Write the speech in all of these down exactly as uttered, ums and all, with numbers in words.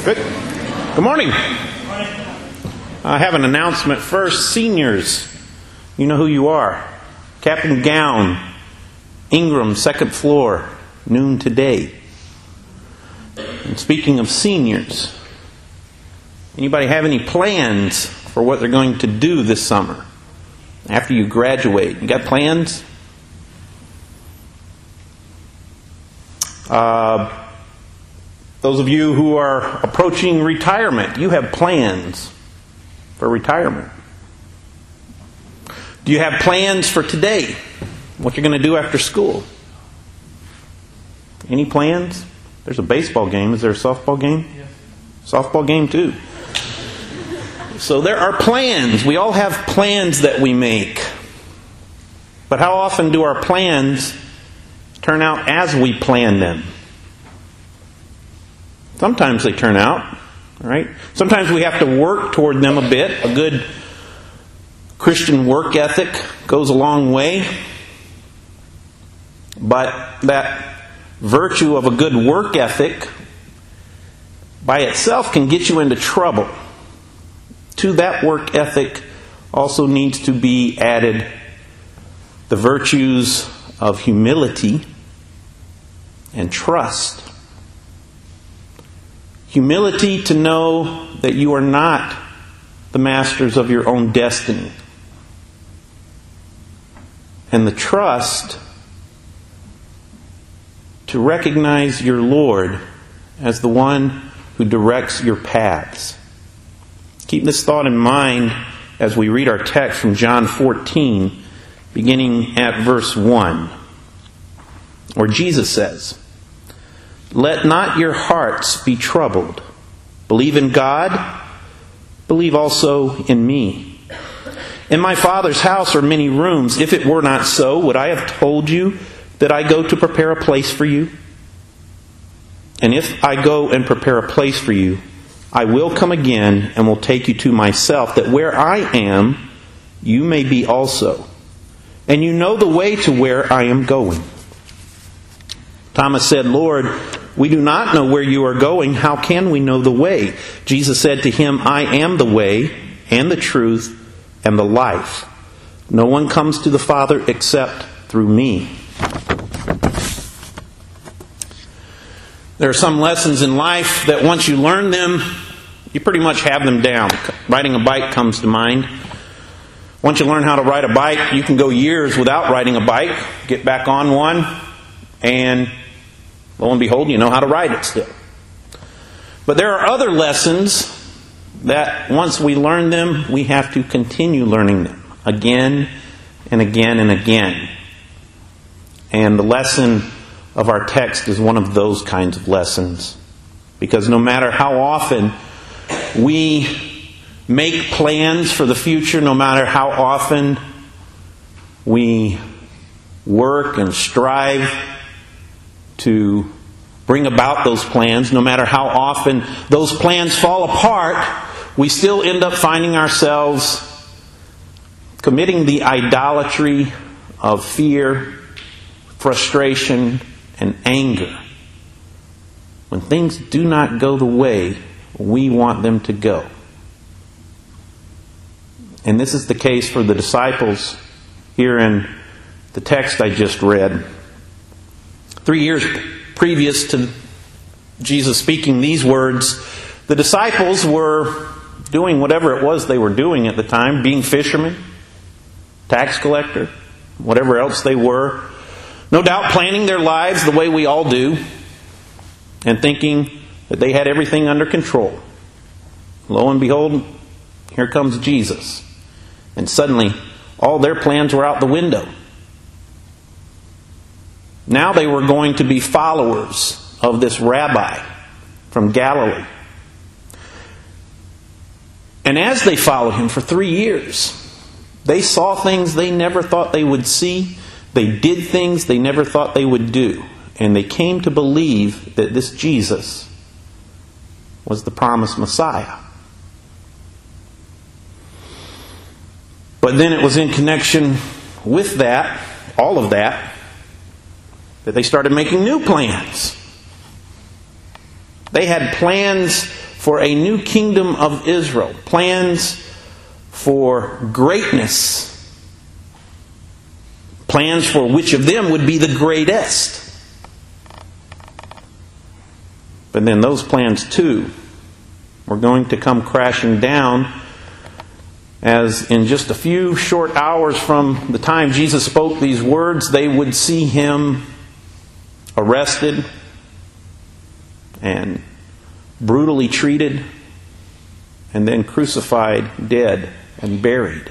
Good. Good morning. I have an announcement first. Seniors, you know who you are. Captain Gown, Ingram, second floor, noon today. And speaking of seniors, anybody have any plans for what they're going to do this summer after you graduate? You got plans? Uh, those of you who are approaching retirement, you have plans for retirement. Do you have plans for today? What you're going to do after school? Any plans? There's a baseball game. Is there a softball game? Yes. Softball game too. So there are plans. We all have plans that we make. But how often do our plans turn out as we plan them? Sometimes they turn out, right? Sometimes we have to work toward them a bit. A good Christian work ethic goes a long way. But that virtue of a good work ethic by itself can get you into trouble. To that work ethic also needs to be added the virtues of humility and trust. Humility to know that you are not the masters of your own destiny. And the trust to recognize your Lord as the one who directs your paths. Keep this thought in mind as we read our text from John fourteen, beginning at verse one, where Jesus says, "Let not your hearts be troubled. Believe in God, believe also in me. In my Father's house are many rooms. If it were not so, would I have told you that I go to prepare a place for you? And if I go and prepare a place for you, I will come again and will take you to myself, that where I am, you may be also. And you know the way to where I am going." Thomas said, "Lord, we do not know where you are going. How can we know the way?" Jesus said to him, "I am the way and the truth and the life. No one comes to the Father except through me." There are some lessons in life that once you learn them, you pretty much have them down. Riding a bike comes to mind. Once you learn how to ride a bike, you can go years without riding a bike, get back on one, and lo and behold, you know how to ride it still. But there are other lessons that once we learn them, we have to continue learning them again and again and again. And the lesson of our text is one of those kinds of lessons. Because no matter how often we make plans for the future, no matter how often we work and strive to bring about those plans, no matter how often those plans fall apart, we still end up finding ourselves committing the idolatry of fear, frustration, and anger when things do not go the way we want them to go. And this is the case for the disciples here in the text I just read. Three years previous to Jesus speaking these words, the disciples were doing whatever it was they were doing at the time, being fishermen, tax collector, whatever else they were. No doubt planning their lives the way we all do and thinking that they had everything under control. Lo and behold, here comes Jesus. And suddenly, all their plans were out the window. Now they were going to be followers of this rabbi from Galilee. And as they followed him for three years, they saw things they never thought they would see. They did things they never thought they would do. And they came to believe that this Jesus was the promised Messiah. But then it was in connection with that, all of that, that they started making new plans. They had plans for a new kingdom of Israel. Plans for greatness. Plans for which of them would be the greatest. But then those plans too were going to come crashing down, as in just a few short hours from the time Jesus spoke these words, they would see Him arrested and brutally treated and then crucified, dead, and buried.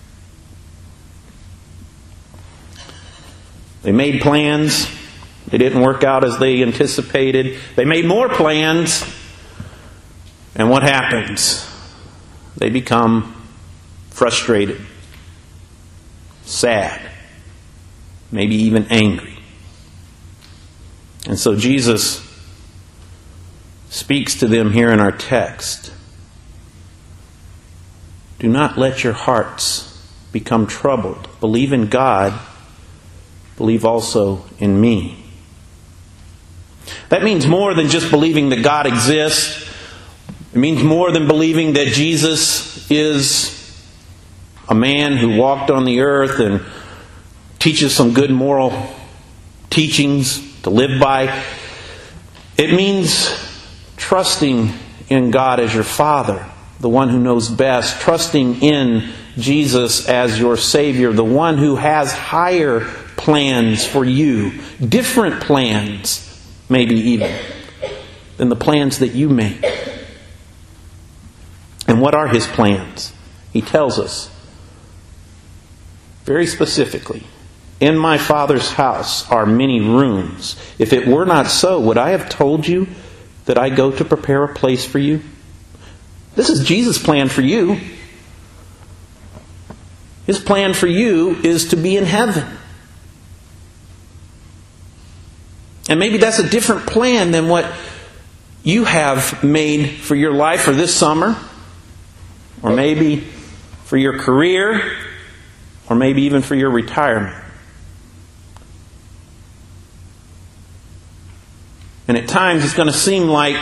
They made plans. They didn't work out as they anticipated. They made more plans. And what happens? They become frustrated, sad, maybe even angry. And so Jesus speaks to them here in our text. Do not let your hearts become troubled. Believe in God. Believe also in me. That means more than just believing that God exists. It means more than believing that Jesus is a man who walked on the earth and teaches some good moral teachings to live by. It means trusting in God as your Father, the one who knows best. Trusting in Jesus as your Savior, the one who has higher plans for you. Different plans, maybe even, than the plans that you make. And what are His plans? He tells us very specifically, in my Father's house are many rooms. If it were not so, would I have told you that I go to prepare a place for you? This is Jesus' plan for you. His plan for you is to be in heaven. And maybe that's a different plan than what you have made for your life for this summer, or maybe for your career, or maybe even for your retirement. And at times it's going to seem like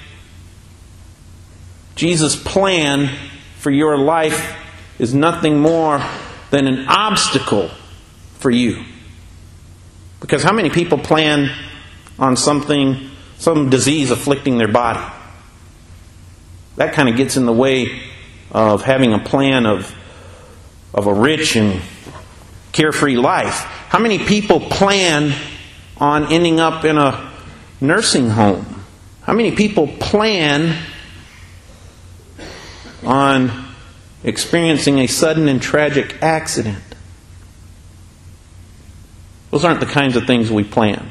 Jesus' plan for your life is nothing more than an obstacle for you. Because how many people plan on something, some disease afflicting their body? That kind of gets in the way of having a plan of, of a rich and carefree life. How many people plan on ending up in a nursing home? How many people plan on experiencing a sudden and tragic accident? Those aren't the kinds of things we plan.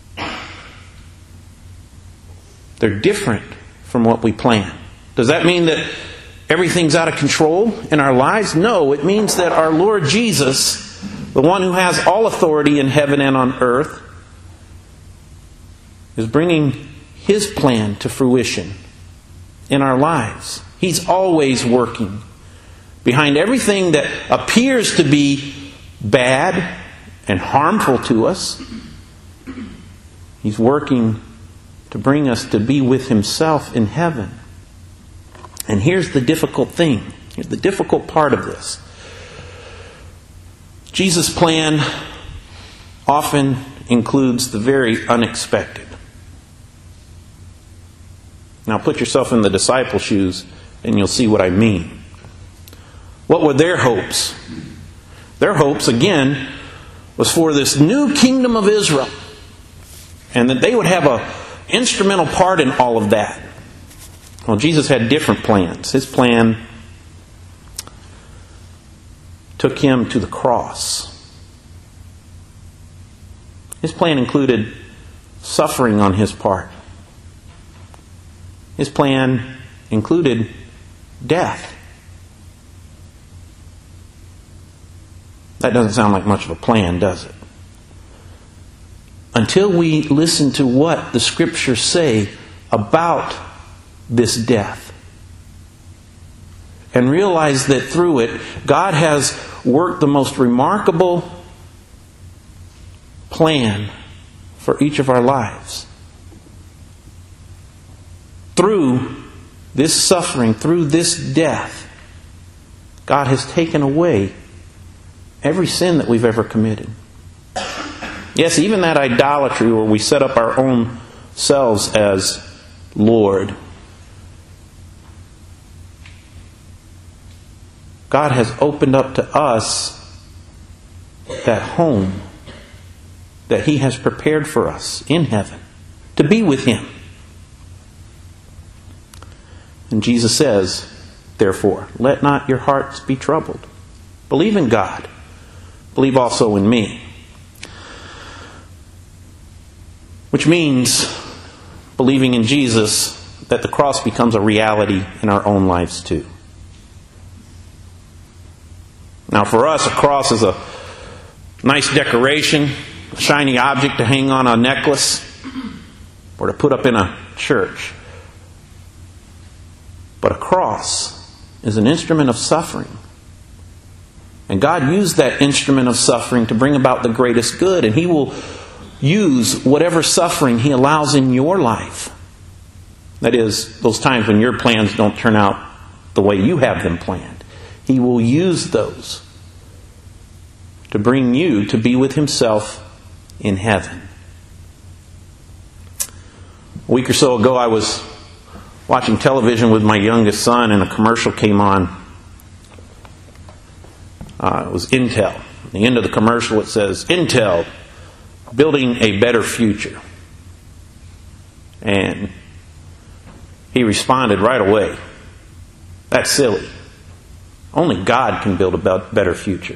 They're different from what we plan. Does that mean that everything's out of control in our lives? No, it means that our Lord Jesus, the one who has all authority in heaven and on earth, is bringing His plan to fruition in our lives. He's always working behind everything that appears to be bad and harmful to us. He's working to bring us to be with Himself in heaven. And here's the difficult thing. Here's the difficult part of this. Jesus' plan often includes the very unexpected. Now put yourself in the disciples' shoes and you'll see what I mean. What were their hopes? Their hopes, again, was for this new kingdom of Israel. And that they would have an instrumental part in all of that. Well, Jesus had different plans. His plan took Him to the cross. His plan included suffering on His part. His plan included death. That doesn't sound like much of a plan, does it? Until we listen to what the Scriptures say about this death. And realize that through it, God has worked the most remarkable plan for each of our lives. through this suffering, through this death, God has taken away every sin that we've ever committed. Yes, even that idolatry where we set up our own selves as Lord. God has opened up to us that home that He has prepared for us in heaven, to be with Him. And Jesus says, therefore, let not your hearts be troubled. Believe in God. Believe also in me. Which means, believing in Jesus, that the cross becomes a reality in our own lives too. Now for us, a cross is a nice decoration, a shiny object to hang on a necklace, or to put up in a church. But a cross is an instrument of suffering. And God used that instrument of suffering to bring about the greatest good. And He will use whatever suffering He allows in your life. That is, those times when your plans don't turn out the way you have them planned. He will use those to bring you to be with Himself in heaven. A week or so ago, I was watching television with my youngest son, and a commercial came on. Uh, it was Intel. At the end of the commercial, it says, Intel, building a better future. And he responded right away, that's silly. Only God can build a better future.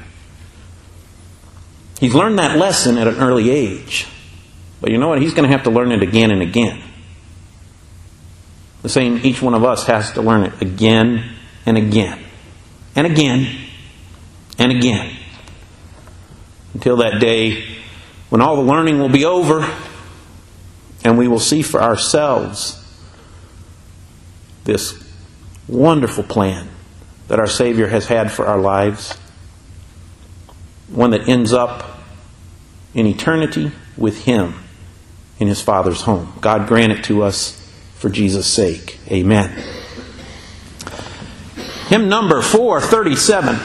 He's learned that lesson at an early age. But you know what? He's going to have to learn it again and again. The same, each one of us has to learn it again and again. And again. And again. Until that day when all the learning will be over and we will see for ourselves this wonderful plan that our Savior has had for our lives. One that ends up in eternity with Him in His Father's home. God grant it to us for Jesus' sake. Amen. Hymn number four thirty-seven.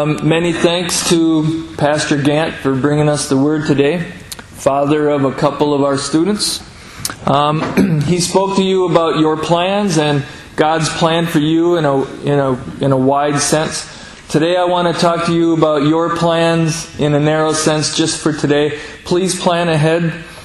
Um, many thanks to Pastor Gant for bringing us the Word today, father of a couple of our students. Um, he spoke to you about your plans and God's plan for you in a in a in a wide sense. Today I want to talk to you about your plans in a narrow sense just for today. Please plan ahead.